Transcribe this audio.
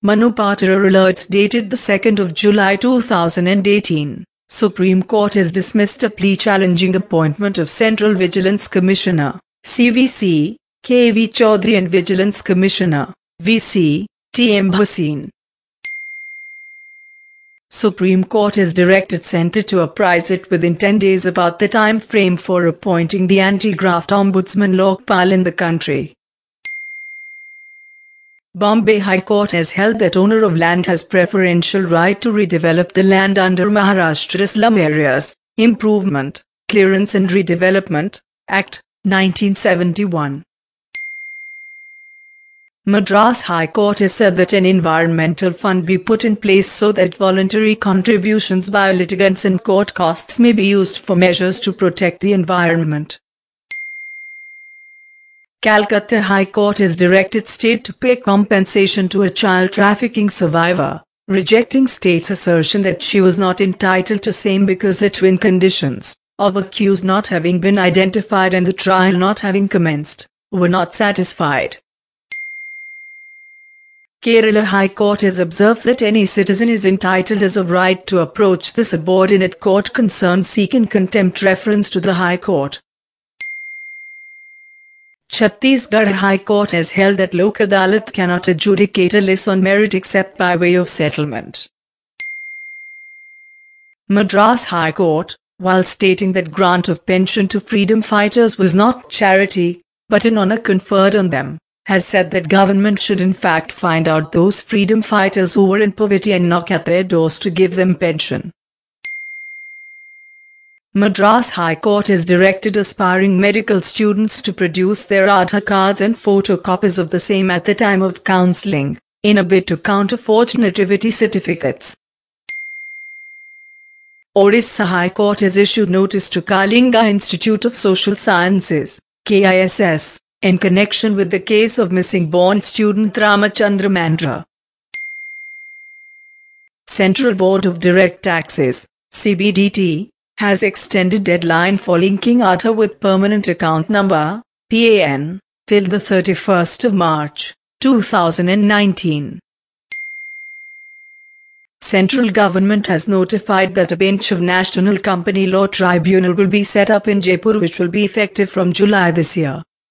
Manu Patora alerts dated the 2nd of July 2018. Supreme Court has dismissed a plea challenging appointment of Central Vigilance Commissioner, CVC, KV Chaudhary and Vigilance Commissioner, VC, TM Bhasin. Supreme Court has directed Centre to apprise it within 10 days about the time frame for appointing the anti-graft ombudsman Lokpal in the country. Bombay High Court has held that owner of land has preferential right to redevelop the land under Maharashtra Slum Areas, Improvement, Clearance and Redevelopment Act, 1971. Madras High Court has said that an environmental fund be put in place so that voluntary contributions by litigants and court costs may be used for measures to protect the environment. Calcutta High Court has directed state to pay compensation to a child trafficking survivor, rejecting state's assertion that she was not entitled to same because the twin conditions of accused not having been identified and the trial not having commenced were not satisfied. Kerala High Court has observed that any citizen is entitled as of right to approach the subordinate court concerned seeking contempt reference to the High Court. Chhattisgarh High Court has held that Lok Adalat cannot adjudicate a lease on merit except by way of settlement. Madras High Court, while stating that grant of pension to freedom fighters was not charity, but an honour conferred on them, has said that government should in fact find out those freedom fighters who were in poverty and knock at their doors to give them pension. Madras High Court has directed aspiring medical students to produce their Aadhaar cards and photocopies of the same at the time of counselling, in a bid to counter forged nativity certificates. Orissa High Court has issued notice to Kalinga Institute of Social Sciences, KISS, in connection with the case of missing born student Ramachandra Mandra. Central Board of Direct Taxes, CBDT, has extended deadline for linking Aadhaar with permanent account number, PAN, till the 31st of March, 2019. Central government has notified that a bench of National Company Law Tribunal will be set up in Jaipur which will be effective from July this year.